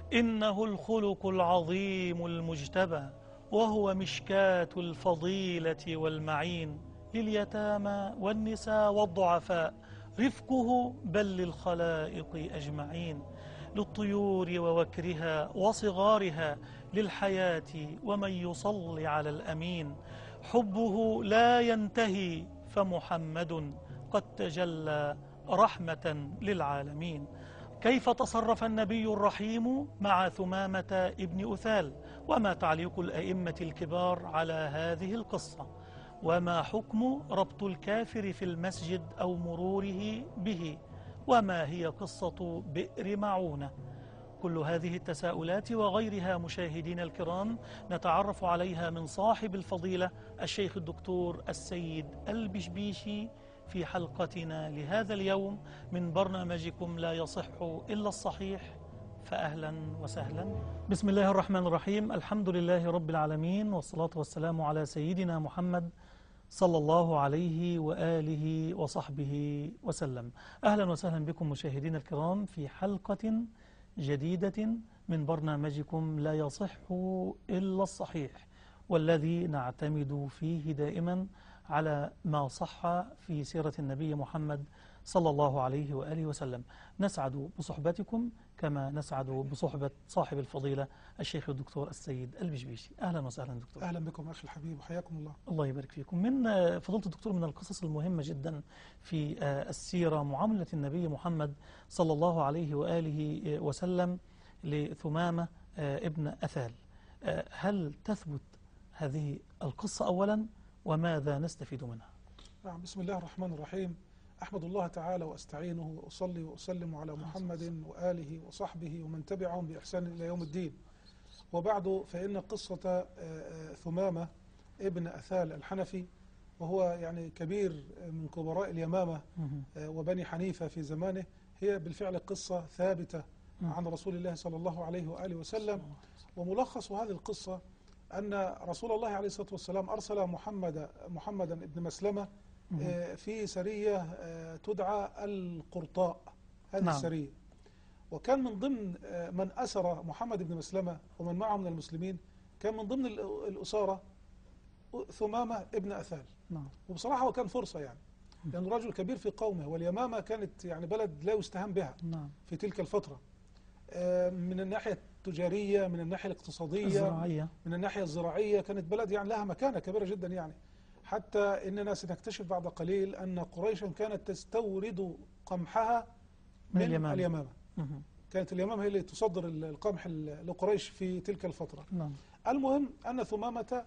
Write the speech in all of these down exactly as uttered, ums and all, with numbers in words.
إنه الخلق العظيم المجتبى، وهو مشكاة الفضيلة والمعين، لليتامى والنساء والضعفاء رفقه، بل للخلائق أجمعين، للطيور ووكرها وصغارها، للحياة ومن يصلي على الأمين. حبه لا ينتهي، فمحمد قد تجلى رحمة للعالمين. كيف تصرف النبي الرحيم مع ثمامة ابن أثال؟ وما تعليق الأئمة الكبار على هذه القصة؟ وما حكم ربط الكافر في المسجد أو مروره به؟ وما هي قصة بئر معونة؟ كل هذه التساؤلات وغيرها مشاهدين الكرام نتعرف عليها من صاحب الفضيلة الشيخ الدكتور السيد البشبيشي في حلقتنا لهذا اليوم من برنامجكم لا يصح إلا الصحيح. فأهلا وسهلا. بسم الله الرحمن الرحيم، الحمد لله رب العالمين، والصلاة والسلام على سيدنا محمد صلى الله عليه وآله وصحبه وسلم. أهلا وسهلا بكم مشاهدين الكرام في حلقة جديدة من برنامجكم لا يصح إلا الصحيح، والذي نعتمد فيه دائما على ما صح في سيرة النبي محمد صلى الله عليه وآله وسلم. نسعد بصحبتكم كما نسعد بصحبة صاحب الفضيلة الشيخ الدكتور السيد البشبيشي. أهلا وسهلا دكتور. أهلا بكم أخي الحبيب وحياكم الله. الله يبارك فيكم. من فضيلة الدكتور، من القصص المهمة جدا في السيرة معاملة النبي محمد صلى الله عليه وآله وسلم لثمامة ابن أثال. هل تثبت هذه القصة أولا، وماذا نستفيد منها؟ نعم، بسم الله الرحمن الرحيم. أحمد الله تعالى وأستعينه وأصلي وأسلم على محمد وآله وصحبه ومن تبعهم بإحسان إلى يوم الدين. وبعد، فإن قصة ثمامة ابن أثال الحنفي، وهو يعني كبير من كبراء اليمامة وبني حنيفة في زمانه، هي بالفعل قصة ثابتة عن رسول الله صلى الله عليه وآله وسلم. وملخص هذه القصة أن رسول الله عليه الصلاة والسلام أرسل محمد محمدا ابن مسلمة في سرية تدعى القرطاء. هذه نعم. السرية، وكان من ضمن من أسر محمد بن مسلمة ومن معه من المسلمين كان من ضمن الأسارة ثمامة ابن أثال. نعم. وبصراحة هو كان فرصة يعني، لأنه رجل كبير في قومه، واليمامة كانت يعني بلد لا يستهان بها نعم. في تلك الفترة، من الناحية التجارية، من الناحية الاقتصادية، الزراعية. من الناحية الزراعية كانت بلد يعني لها مكانة كبيرة جدا يعني، حتى إننا سنكتشف بعد قليل أن قريشا كانت تستورد قمحها من, من اليمامة, اليمامة. كانت اليمامة هي اللي تصدر القمح لقريش في تلك الفترة. نعم. المهم أن ثمامة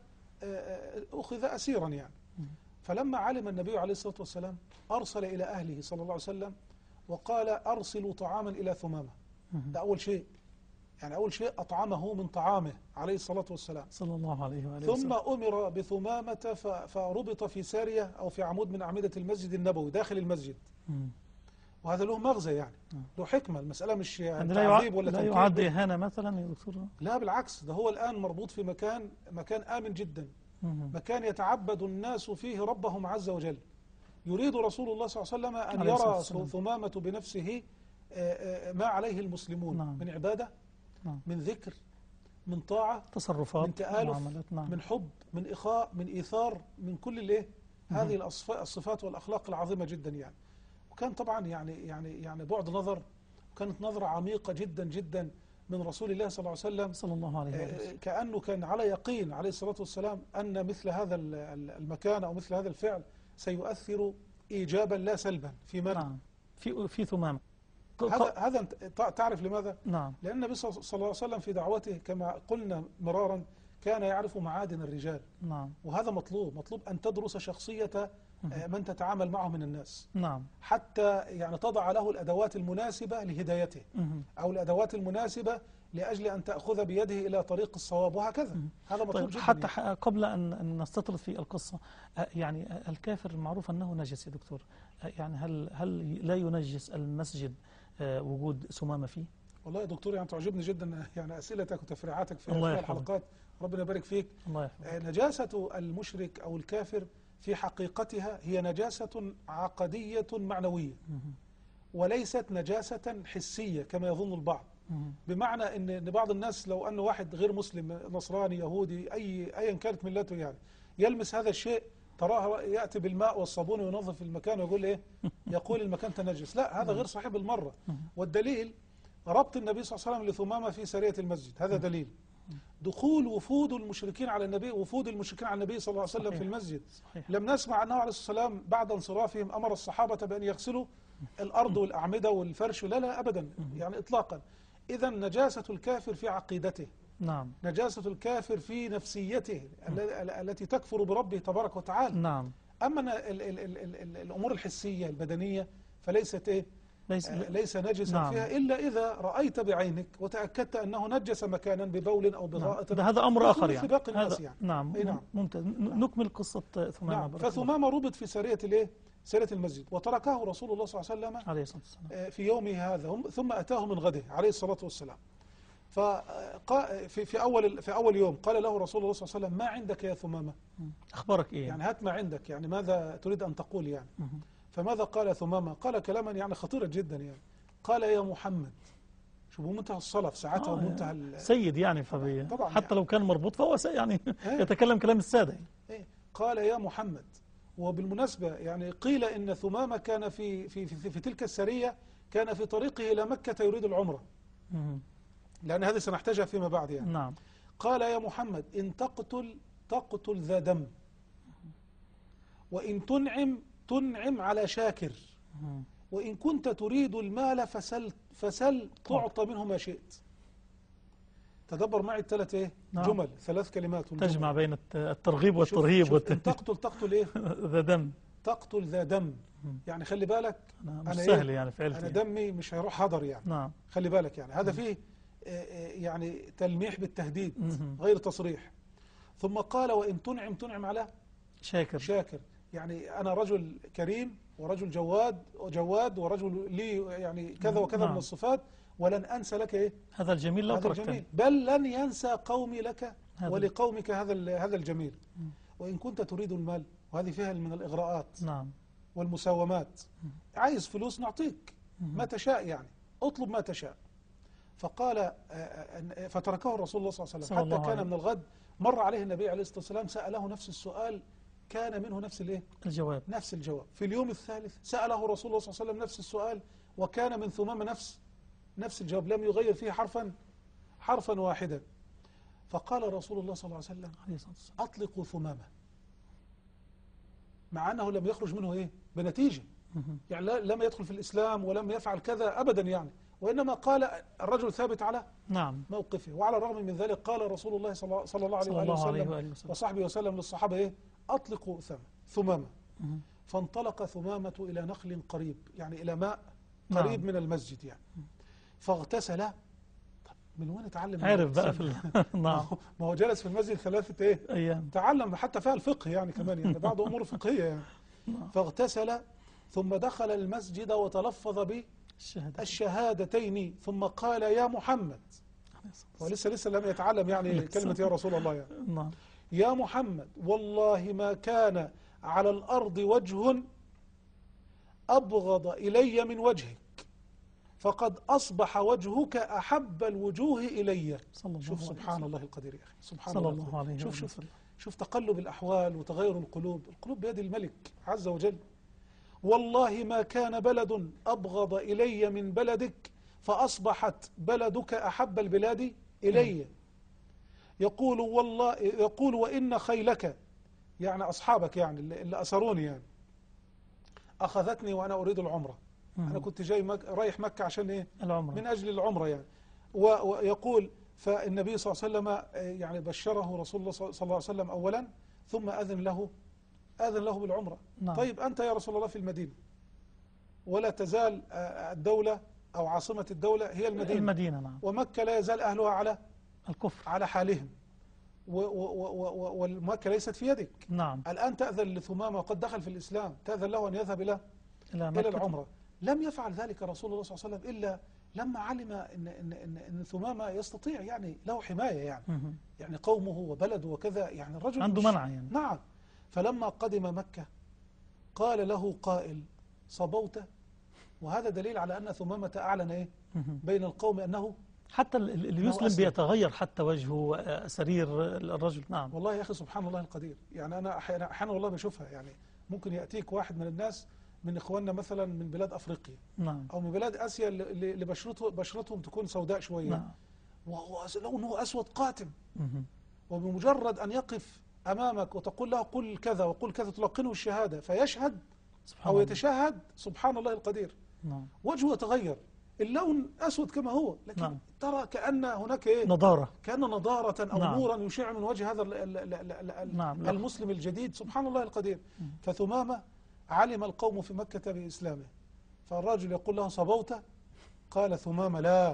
أخذ أسيرا يعني. فلما علم النبي عليه الصلاة والسلام أرسل إلى أهله صلى الله عليه وسلم وقال أرسلوا طعاما إلى ثمامة. ده أول شيء، يعني أول شيء أطعمه من طعامه عليه الصلاة والسلام صلى الله عليه وآله ثم أمر بثمامة فربط في سارية أو في عمود من أعمدة المسجد النبوي داخل المسجد. مم. وهذا له مغزى يعني، له حكمة. المسألة مش يعني تعذيب ولا تنكيل. لا يعد إهانة مثلا يا دكتور؟ لا بالعكس، ده هو الآن مربوط في مكان مكان آمن جدا. مم. مكان يتعبد الناس فيه ربهم عز وجل. يريد رسول الله صلى الله عليه وسلم أن يرى ثمامة بنفسه ما عليه المسلمون. نعم. من عبادة، نعم. من ذكر، من طاعة، تصرفات، من تآلف، نعم. من حب، من إخاء، من إيثار، من كل الايه هذه الصفات والأخلاق العظيمة جدا يعني. وكان طبعا يعني يعني يعني بعد نظر، وكانت نظرة عميقة جدا جدا من رسول الله صلى الله عليه وسلم صلى الله عليه وسلم، كأنه كان على يقين عليه الصلاة والسلام أن مثل هذا المكان أو مثل هذا الفعل سيؤثر إيجابا لا سلبا في من نعم. في في ثمامة. هذا هذا تعرف لماذا؟ نعم. لأن النبي صلى الله عليه وسلم في دعوته كما قلنا مرارا كان يعرف معادن الرجال. نعم. وهذا مطلوب، مطلوب أن تدرس شخصية من تتعامل معه من الناس. نعم. حتى يعني تضع له الأدوات المناسبة لهدايته، أو الأدوات المناسبة لأجل أن تأخذ بيده إلى طريق الصواب، وهكذا. هذا مطلوب طيب جدا. حتى يعني. قبل أن نستطرد في القصة، يعني الكافر معروف أنه نجس يا دكتور، يعني هل هل لا ينجس المسجد وجود ثمامة فيه؟ والله يا دكتور يعني تعجبني جدا يعني أسئلتك وتفريعاتك في هذه الحلقات، ربنا يبارك فيك. الله يحفظك. نجاسة المشرك أو الكافر في حقيقتها هي نجاسة عقدية معنوية، وليست نجاسة حسية كما يظن البعض. بمعنى ان ان بعض الناس لو ان واحد غير مسلم نصراني يهودي اي ايا كانت ملته يعني يلمس هذا الشيء تراه ياتي بالماء والصابون وينظف المكان ويقول ايه؟ يقول المكان تنجس. لا، هذا غير صحيح بالمره. والدليل ربط النبي صلى الله عليه وسلم لثمامه في سريه المسجد، هذا دليل. دخول وفود المشركين على النبي وفود المشركين على النبي صلى الله عليه وسلم في المسجد، لم نسمع انه عليه الصلاه والسلام بعد انصرافهم امر الصحابه بان يغسلوا الارض والاعمده والفرش، لا لا ابدا يعني اطلاقا. اذا نجاسه الكافر في عقيدته، نعم، نجاسه الكافر في نفسيته التي تكفر بربه تبارك وتعالى. نعم. اما ال ال ال ال ال الامور الحسيه البدنيه فليست ايه؟ ليس, آه ليس نجسا نعم. فيها إلا إذا رأيت بعينك وتأكدت أنه نجس مكانا ببول أو بغائط. نعم. هذا أمر آخر يعني. باقي الناس يعني. نعم. نعم. ممتاز. نكمل قصة ثمامة. نعم. فثمامة ربط في سرية الايه؟ سرية المسجد، وتركه رسول الله صلى الله عليه وسلم عليه الصلاة والسلام في يومه هذا، ثم أتاه من غده عليه الصلاة والسلام. ففي في أول في أول يوم قال له رسول الله صلى الله عليه وسلم: ما عندك يا ثمامة؟ أخبرك إيه؟ يعني هات ما عندك، يعني ماذا تريد أن تقول يعني؟ فماذا قال ثمامة؟ قال كلاما يعني خطيرا جدا يعني. قال: يا محمد. شوفوا منتهى الصلاة في ساعتها آه ومنتهى سيد يعني فبي طبعا حتى يعني لو كان مربوط فهو يعني يتكلم كلام السادة يعني. قال: يا محمد. وبالمناسبة يعني قيل إن ثمامة كان في في في, في تلك السرية كان في طريقه إلى مكة يريد العمرة، لأن هذه سنحتاجها فيما بعد يعني. نعم. قال: يا محمد، إن تقتل تقتل ذا دم، وإن تنعم تنعم على شاكر، وإن كنت تريد المال فسل فسل تعطى منه ما شئت. تدبر معي الثلاث ايه؟ نعم. جمل، ثلاث كلمات تجمع بين الترغيب والترهيب. شوف شوف تقتل تقتل ايه؟ ذا دم. تقتل ذا دم، يعني خلي بالك. نعم. مش سهل إيه؟ يعني فعلتي أنا دمي مش هيروح هدر يعني. نعم. خلي بالك يعني هذا فيه يعني تلميح بالتهديد غير تصريح. ثم قال: وإن تنعم تنعم على شاكر. شاكر، يعني أنا رجل كريم ورجل جواد وجواد ورجل لي يعني كذا وكذا نعم. من الصفات، ولن أنسى لك إيه؟ هذا الجميل لو تركتني، بل لن ينسى قومي لك ولقومك هذا هذا الجميل. وإن كنت تريد المال، وهذه فيها من الإغراءات نعم والمساومات، عايز فلوس نعطيك ما تشاء يعني، اطلب ما تشاء. فقال فتركه الرسول الله صلى الله عليه وسلم حتى كان من الغد مر عليه النبي عليه الصلاة والسلام سأله نفس السؤال، كان منه نفس الايه؟ الجواب. نفس الجواب. في اليوم الثالث سأله رسول الله صلى الله عليه وسلم نفس السؤال، وكان من ثمامة نفس نفس الجواب، لم يغير فيه حرفا حرفا واحدا. فقال رسول الله صلى الله عليه وسلم: أطلقوا ثمامة، مع أنه لم يخرج منه إيه؟ بنتيجة، يعني لم يدخل في الإسلام ولم يفعل كذا أبدا يعني، وإنما قال الرجل ثابت على نعم موقفه. وعلى الرغم من ذلك قال رسول الله صلى الله عليه وآله وسلم وصحبه وسلم للصحابة إيه؟ أطلقوا ثمامة. فانطلق ثمامة إلى نخل قريب، يعني إلى ماء قريب نعم. من المسجد يعني. فاغتسل. من وين اتعلم؟ عرف بقى في نعم. ما هو جلس في المسجد ثلاثة ايه؟ ايام، تعلم حتى فيها الفقه يعني كمان يعني بعض امور فقهيه يعني. فاغتسل ثم دخل المسجد وتلفظ بالشهادتين ثم قال: يا محمد. ولسه لسه لم يتعلم يعني كلمة يا رسول الله يعني. نعم. يا محمد، والله ما كان على الأرض وجه أبغض إلي من وجهك، فقد أصبح وجهك أحب الوجوه إلي. شوف سبحان الله القدير يا أخي، سبحان صلى الله عليه شوف شوف شوف تقلب الأحوال وتغير القلوب، القلوب بيد الملك عز وجل. والله ما كان بلد أبغض إلي من بلدك، فأصبحت بلدك أحب البلاد إلي. يقول والله يقول وإن خيلك، يعني أصحابك يعني اللي أسروني يعني، أخذتني وأنا أريد العمرة. أنا كنت جاي مك... رايح مكة عشان إيه؟ العمرة. من أجل العمرة يعني. ويقول فالنبي صلى الله عليه وسلم يعني بشره رسول الله صلى الله عليه وسلم أولا، ثم أذن له أذن له بالعمرة. نعم. طيب أنت يا رسول الله في المدينة، ولا تزال الدولة أو عاصمة الدولة هي المدينة, المدينة نعم. ومكة لا يزال أهلها على الكفر على حالهم، والمكة ليست في يدك. نعم. الآن تأذن لثمامة وقد دخل في الإسلام، تأذن له أن يذهب إلى إلى, إلى العمرة. لم يفعل ذلك رسول الله صلى الله عليه وسلم إلا لما علم إن, إن, إن, إن ثمامة يستطيع يعني له حماية يعني مه. يعني قومه وبلده وكذا، يعني الرجل عنده منع يعني. نعم. فلما قدم مكة قال له قائل: صبوت. وهذا دليل على أن ثمامة أعلن إيه؟ بين القوم أنه حتى ال- ال- اللي أنه يسلم أسلم. بيتغير حتى وجهه آه، سرير الرجل. نعم. والله يا أخي سبحان الله القدير. يعني أنا أحيانا أحيانا والله بشوفها. يعني ممكن يأتيك واحد من الناس من إخواننا مثلا من بلاد أفريقيا نعم. أو من بلاد آسيا اللي اللي بشرته بشرتهم تكون سوداء شوية، نعم. وهو أس- لونه أسود قاتم، مهم. وبمجرد أن يقف أمامك وتقول له قل كذا وقل كذا تلقنه الشهادة فيشهد سبحان أو الله. يتشهد، سبحان الله القدير، نعم. وجهه يتغير، اللون أسود كما هو، لكن نعم. ترى كأن هناك إيه؟ نضارة. كأن نضارة أو نعم. نورا يشع من وجه هذا ال- ال- ال- ال- ال- نعم. لا. المسلم الجديد، سبحان الله القدير. مم. فثمامة علم القوم في مكة بإسلامه، فالرجل يقول له صبوت؟ قال ثمامة لا،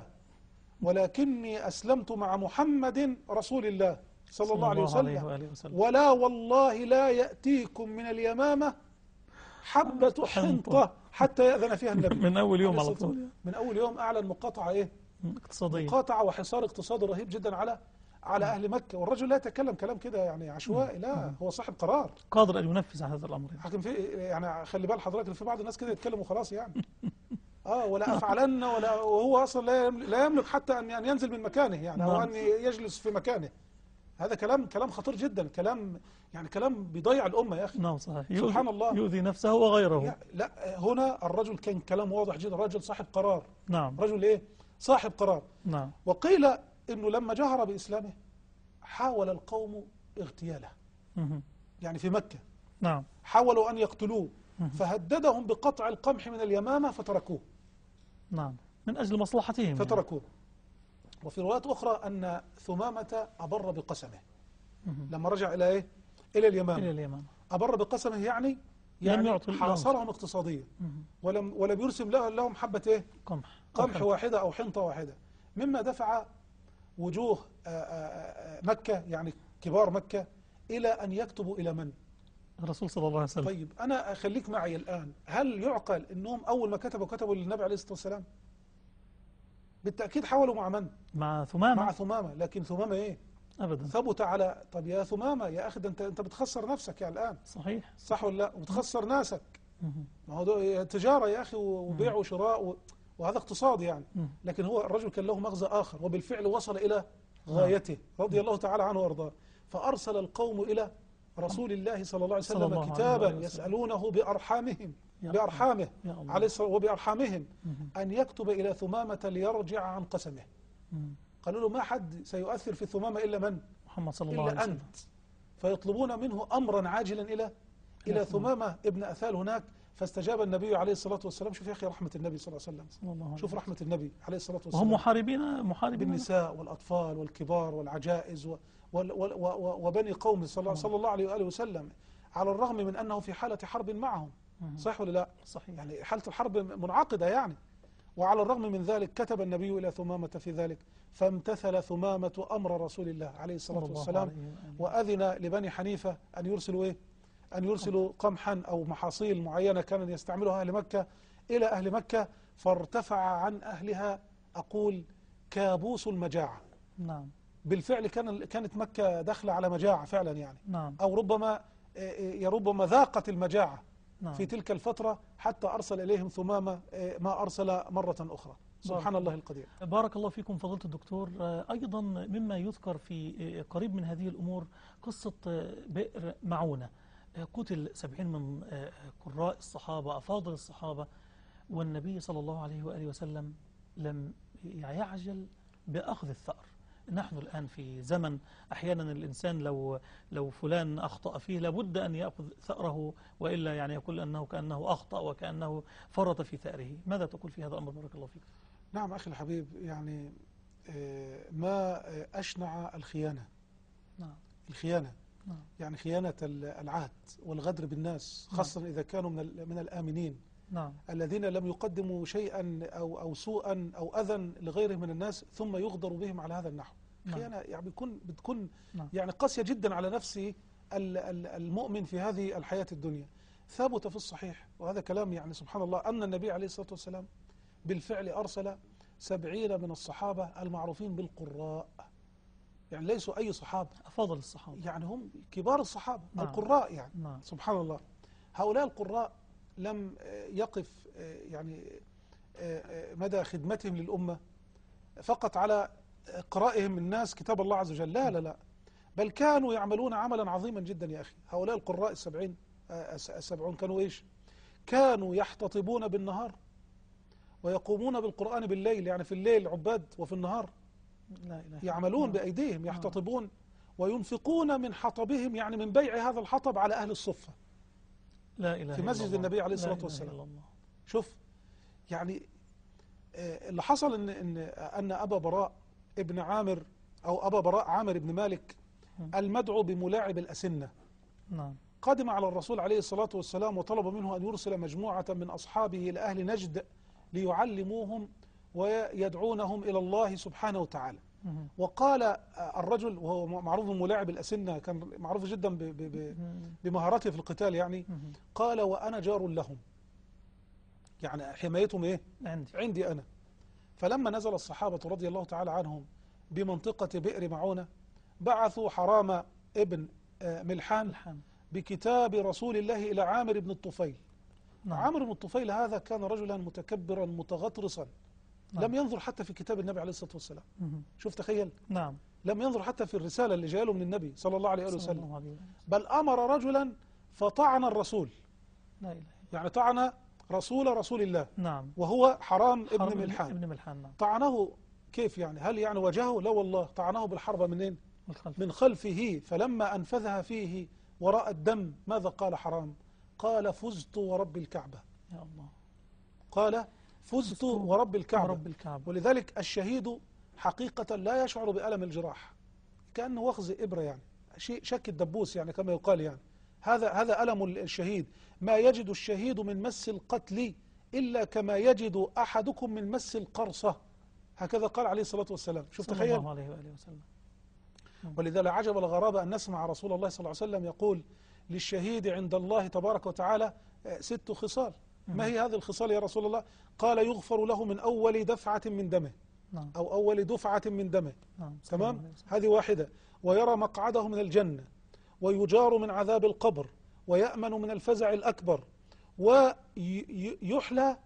ولكني أسلمت مع محمد رسول الله صلى الله عليه وسلم، وآله وسلم. ولا والله لا يأتيكم من اليمامة حبة حنطة حتى يأذن فيها النبي. من أول يوم عليه على الصلاة طول. والسلام. من أول يوم أعلن مقاطعة إيه؟ اقتصادية. مقاطعة وحصار اقتصادي رهيب جدا على على أهل مكة، والرجل لا يتكلم كلام كده يعني عشوائي، لا هو صاحب قرار. قادر أن ينفذ هذا الأمر. حكم في يعني خلي بال حضرتك، في بعض الناس كده يتكلموا خلاص يعني اه ولا افعلن ولا، وهو اصلا لا يملك, لا يملك حتى ان يعني ينزل من مكانه يعني، او ان يجلس في مكانه. هذا كلام كلام خطير جدا، كلام يعني كلام بيضيع الامه يا اخي. نعم صحيح. سبحان الله. يؤذي نفسه وغيره. يا- لا هنا الرجل كان كلام واضح جدا، رجل صاحب قرار، نعم. رجل ايه؟ صاحب قرار. نعم. وقيل انه لما جهر باسلامه حاول القوم اغتياله، مهم. يعني في مكة نعم. حاولوا ان يقتلوه، مهم. فهددهم بقطع القمح من اليمامة فتركوه. نعم. من أجل مصلحتهم يعني. فتركوه. وفي روايات أخرى أن ثمامة أبر بقسمه مهم. لما رجع إلى إيه؟ إلى اليمامة. إلى اليمن. أبر بقسمه يعني لم يعني يعطي حاصرهم اقتصاديا، مهم. ولم ولم يرسم له- لهم حبة إيه؟ قمح. قمح واحدة أو حنطة واحدة، مما دفع وجوه آه، آه، آه، مكة يعني كبار مكة إلى أن يكتبوا إلى من؟ الرسول صلى الله عليه وسلم. طيب أنا أخليك معي الآن، هل يعقل أنهم أول ما كتبوا كتبوا للنبي عليه الصلاة والسلام؟ بالتأكيد حاولوا مع من؟ مع ثمامة. مع ثمامة، لكن ثمامة إيه؟ أبدا. ثبت على، طب يا ثمامة يا أخي ده أنت أنت بتخسر نفسك يا الآن، صحيح. صح ولا لا؟ وبتخسر ناسك، مهم. ما هو ده تجارة يا أخي وبيع وشراء و... وهذا اقتصاد يعني، مم. لكن هو الرجل كان له مغزى آخر، وبالفعل وصل إلى غايته رضي الله تعالى عنه وارضاه. فأرسل القوم إلى رسول الله صلى الله عليه صلى وسلم الله عليه كتابا وسلم. يسألونه بأرحامهم يا بأرحامه يا الله. عليه الصلاة وبأرحامهم مهم. أن يكتب إلى ثمامة ليرجع عن قسمه. مهم. قالوا له ما حد سيؤثر في ثمامة إلا من؟ محمد صلى الله عليه إلا وسلم. أنت. فيطلبون منه أمرا عاجلا إلى إلى ثمامة ابن أثال هناك، فاستجاب النبي عليه الصلاة والسلام. شوف يا أخي رحمة النبي صلى الله عليه وسلم، صلى الله عليه شوف وسلم. رحمة النبي عليه الصلاة وهم والسلام محاربين محاربين بالنساء والأطفال والكبار والعجائز و وال- وال- و- و- وبني قوم صلى صلى الله عليه وآله وسلم، على الرغم من أنه في حالة حرب معهم، مهم. صح ولا لا؟ صحيح. يعني حالة الحرب منعقدة يعني، وعلى الرغم من ذلك كتب النبي إلى ثمامة في ذلك، فامتثل ثمامة أمر رسول الله عليه الصلاة صلى الله والسلام، عليه وآله. وأذن لبني حنيفة أن يرسلوا إيه؟ أن يرسلوا قمحا أو محاصيل معينة كان يستعملها أهل مكة إلى أهل مكة، فارتفع عن أهلها أقول كابوس المجاعة. نعم. بالفعل كان كانت مكة داخلة على مجاعة فعلا يعني، نعم. أو ربما يا ربما ذاقت المجاعة نعم. في تلك الفترة، حتى أرسل إليهم ثمامة ما أرسل مرة أخرى. سبحان الله القدير. بارك الله فيكم فضيلة الدكتور. أيضا مما يذكر في قريب من هذه الأمور قصة بئر معونة، قتل سبعين من قراء الصحابة أفاضل الصحابة، والنبي صلى الله عليه وآله وسلم لم يعجل بأخذ الثأر. نحن الآن في زمن أحيانا الإنسان لو لو فلان أخطأ فيه لابد أن يأخذ ثأره، وإلا يعني يقول أنه كأنه أخطأ وكأنه فرط في ثأره. ماذا تقول في هذا الأمر بارك الله فيك؟ نعم أخي الحبيب، يعني ما أشنع الخيانة. نعم. الخيانة نعم. يعني خيانة العهد والغدر بالناس، خاصة إذا كانوا من من الآمنين. نعم. الذين لم يقدموا شيئا أو أو سوءا أو أذى لغيرهم من الناس ثم يغدر بهم على هذا النحو. نعم. خيانة يعني بتكون بتكون نعم. يعني قاسية جدا على نفس المؤمن في هذه الحياة الدنيا. ثابت في الصحيح، وهذا كلام يعني سبحان الله، أن النبي عليه الصلاة والسلام بالفعل أرسل سبعين من الصحابة المعروفين بالقراء، يعني ليسوا أي صحابة، أفاضل الصحابة، يعني هم كبار الصحابة. نعم. القراء يعني. نعم. سبحان الله. هؤلاء القراء لم يقف يعني مدى خدمتهم للأمة فقط على قرائهم الناس كتاب الله عز وجل، لا لا لا، بل كانوا يعملون عملا عظيما جدا يا أخي. هؤلاء القراء السبعين السبعون كانوا إيش؟ كانوا يحتطبون بالنهار ويقومون بالقرآن بالليل، يعني في الليل عباد وفي النهار لا إله يعملون بأيديهم، يحتطبون وينفقون من حطبهم، يعني من بيع هذا الحطب على أهل الصفة لا إله في مسجد النبي عليه الصلاة والسلام. شوف يعني اللي حصل إن, إن, أن أبا براء ابن عامر أو أبا براء عامر بن مالك المدعو بملاعب الأسنة نعم قدم على الرسول عليه الصلاة والسلام وطلب منه أن يرسل مجموعة من أصحابه إلى أهل نجد ليعلموهم ويدعونهم إلى الله سبحانه وتعالى. وقال الرجل وهو معروف بملاعب الأسنة، كان معروف جدا ب ب بمهاراته في القتال، يعني قال وأنا جار لهم، يعني حمايتهم إيه؟ عندي, عندي أنا. فلما نزل الصحابة رضي الله تعالى عنهم بمنطقة بئر معونة بعثوا حرام ابن ملحان بكتاب رسول الله إلى عامر بن الطفيل. نعم. عامر بن الطفيل هذا كان رجلا متكبرا متغطرسا. نعم. لم ينظر حتى في كتاب النبي عليه الصلاة والسلام. مم. شوف تخيل. نعم. لم ينظر حتى في الرسالة اللي جاء له من النبي صلى الله عليه وسلم، بل أمر رجلا فطعن الرسول. لا إله. يعني طعن رسول رسول الله. نعم. وهو حرام, حرام ابن ملحان. ابن ملحان. نعم. طعنه كيف يعني؟ هل يعني وجهه؟ لا والله، طعنه بالحربة منين؟ من, خلف. من خلفه، فلما أنفذها فيه وراء الدم ماذا قال حرام؟ قال فزت ورب الكعبة. يا الله. قال فزت ورب الكعبة. ورب الكعبة. ولذلك الشهيد حقيقة لا يشعر بألم الجراح، كأنه وخز إبرة، يعني شيء شك الدبوس يعني كما يقال، يعني هذا هذا ألم الشهيد. ما يجد الشهيد من مس القتل إلا كما يجد أحدكم من مس القرصة، هكذا قال عليه الصلاة والسلام. شوف تخيل. صلى الله عليه وآله وسلم. ولذا لا عجب الغرابة أن نسمع رسول الله صلى الله عليه وسلم يقول للشهيد عند الله تبارك وتعالى ست خصال. ما هي هذه الخصال يا رسول الله؟ قال يغفر له من أول دفعة من دمه. نعم. أو أول دفعة من دمه. نعم. تمام؟ هذه واحدة. ويرى مقعده من الجنة، ويجار من عذاب القبر، ويأمن من الفزع الأكبر، ويحلى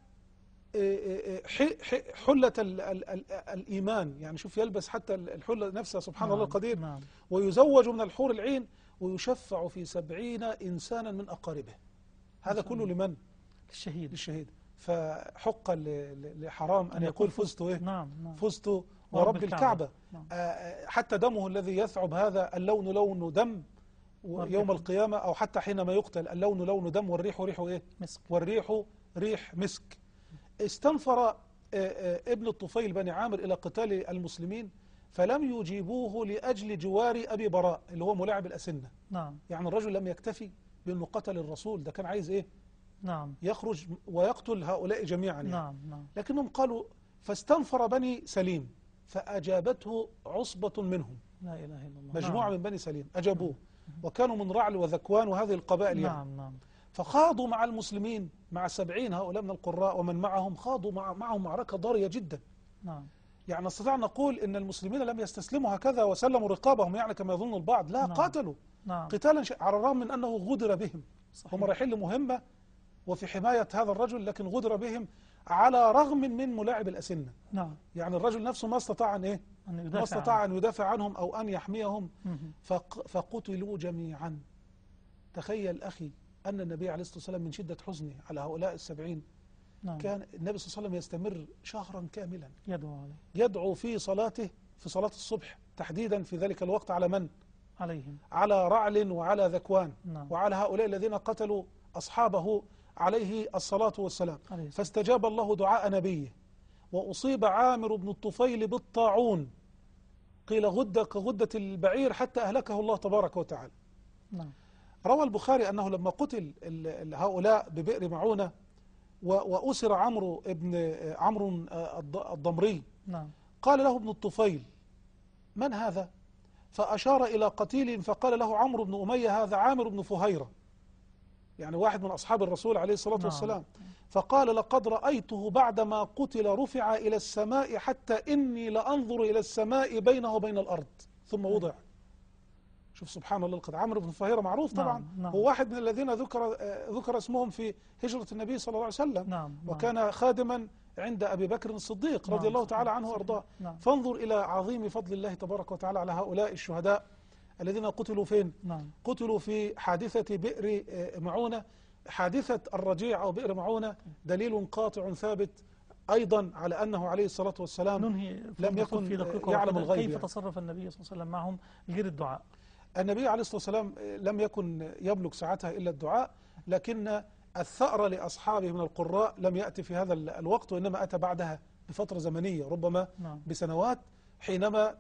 حلة الإيمان، يعني شوف يلبس حتى الحلة نفسها سبحان نعم. الله القدير. نعم. ويزوج من الحور العين، ويشفع في سبعين إنسانا من أقاربه. هذا كله لمن؟ للشهيد. للشهيد. فحق لحرام أن يقول فزت إيه؟ نعم. نعم. فزت ورب, ورب الكعبة. نعم. حتى دمه الذي يثعب هذا اللون لون دم يوم القيامة، أو حتى حينما يقتل اللون لون دم والريح ريح إيه؟ مسك. والريح ريح مسك. استنفر ابن الطفيل بني عامر إلى قتال المسلمين، فلم يجيبوه لأجل جوار أبي براء اللي هو ملاعب الأسنة. نعم. يعني الرجل لم يكتفي بأنه قتل الرسول، ده كان عايز إيه؟ نعم. يخرج ويقتل هؤلاء جميعا يعني. نعم. نعم. لكنهم قالوا فاستنفر بني سليم فأجابته عصبة منهم. لا إله إلا الله. مجموعة نعم. من بني سليم أجابوه. نعم. وكانوا من رعل وذكوان وهذه القبائل يعني. نعم. نعم. فخاضوا مع المسلمين مع سبعين هؤلاء من القراء ومن معهم، خاضوا مع معهم معركة ضارية جدا. نعم. يعني نستطيع نقول إن المسلمين لم يستسلموا هكذا وسلموا رقابهم يعني كما يظن البعض، لا. نعم. قاتلوا. نعم. قتالا على الرغم من أنه غدر بهم. صحيح. هم رايحين لمهمة وفي حماية هذا الرجل، لكن غدر بهم على رغم من ملاعب الأسنة. نعم. يعني الرجل نفسه ما استطاع أن إيه؟ ما استطاع أن يدافع عنهم أو أن يحميهم. فق فقتلوا جميعا. تخيل أخي أن النبي عليه الصلاة والسلام من شدة حزنه على هؤلاء السبعين. نعم. كان النبي صلى الله عليه وسلم يستمر شهرا كاملا يدعو عليه، يدعو في صلاته في صلاة الصبح تحديدا في ذلك الوقت على من؟ عليهم، على رعل وعلى ذكوان. نعم. وعلى هؤلاء الذين قتلوا أصحابه عليه الصلاة والسلام. عليه. فاستجاب الله دعاء نبيه، وأصيب عامر بن الطفيل بالطاعون، قيل غدة كغدة البعير حتى أهلكه الله تبارك وتعالى. نعم. روى البخاري أنه لما قتل هؤلاء ببئر معونة وأسر عمرو ابن عمرو الضمري. نعم. قال له ابن الطفيل: من هذا؟ فأشار إلى قتيل فقال له عمرو بن أمية: هذا عامر بن فهيرة، يعني واحد من أصحاب الرسول عليه الصلاة نعم. والسلام. فقال: لقد رأيته بعدما قتل رفع إلى السماء حتى إني لأنظر إلى السماء بينه وبين الأرض ثم وضع. شوف سبحان الله القدر. عمرو بن فهيرة معروف طبعا. نعم. نعم. هو واحد من الذين ذكر ذكر اسمهم في هجرة النبي صلى الله عليه وسلم. نعم. وكان خادما عند أبي بكر الصديق رضي نعم، الله صحيح، تعالى عنه صحيح. وأرضاه. نعم. فانظر إلى عظيم فضل الله تبارك وتعالى على هؤلاء الشهداء الذين قتلوا فين؟ نعم. قتلوا في حادثة بئر معونة. حادثة الرجيع أو بئر معونة دليل قاطع ثابت أيضا على أنه عليه الصلاة والسلام ننهي لم يكن في دقيقة يعلم واحدة. الغيب كيف يعني. تصرف النبي صلى الله عليه وسلم معهم غير الدعاء؟ النبي عليه الصلاة والسلام لم يكن يملك ساعتها إلا الدعاء، لكن الثأر لأصحابه من القراء لم يأتي في هذا الوقت، وإنما أتى بعدها بفترة زمنية ربما نعم. بسنوات، حينما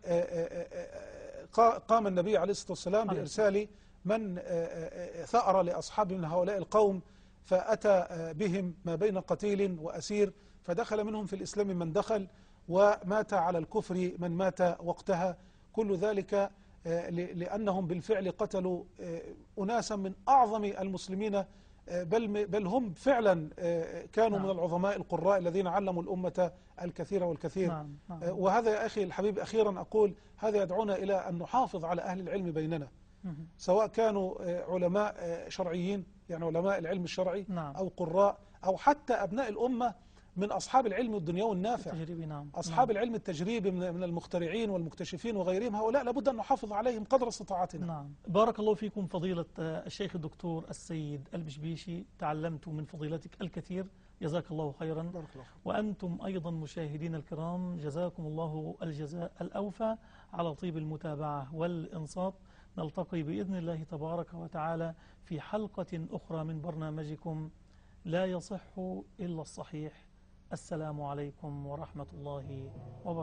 قام النبي عليه الصلاة والسلام بإرسال من ثأر لأصحابه من هؤلاء القوم، فأتى بهم ما بين قتيل وأسير، فدخل منهم في الإسلام من دخل، ومات على الكفر من مات وقتها. كل ذلك لأنهم بالفعل قتلوا أناسا من أعظم المسلمين، بل بل هم فعلا كانوا نعم. من العظماء القراء الذين علموا الأمة الكثير والكثير. نعم. نعم. وهذا يا أخي الحبيب أخيرا أقول هذا يدعونا إلى أن نحافظ على أهل العلم بيننا، سواء كانوا علماء شرعيين يعني علماء العلم الشرعي، نعم. أو قراء، أو حتى أبناء الأمة من أصحاب العلم الدنيوي النافع، التجريبي. نعم. أصحاب نعم. العلم التجريبي من المخترعين والمكتشفين وغيرهم، هؤلاء لابد أن نحافظ عليهم قدر استطاعتنا. نعم. بارك الله فيكم فضيلة الشيخ الدكتور السيد البشبيشي، تعلمت من فضيلتك الكثير، جزاك الله خيرا. بارك الله. وأنتم أيضا مشاهدين الكرام جزاكم الله الجزاء الأوفى على طيب المتابعة والإنصات. نلتقي بإذن الله تبارك وتعالى في حلقة أخرى من برنامجكم لا يصح إلا الصحيح. السلام عليكم ورحمة الله وبركاته.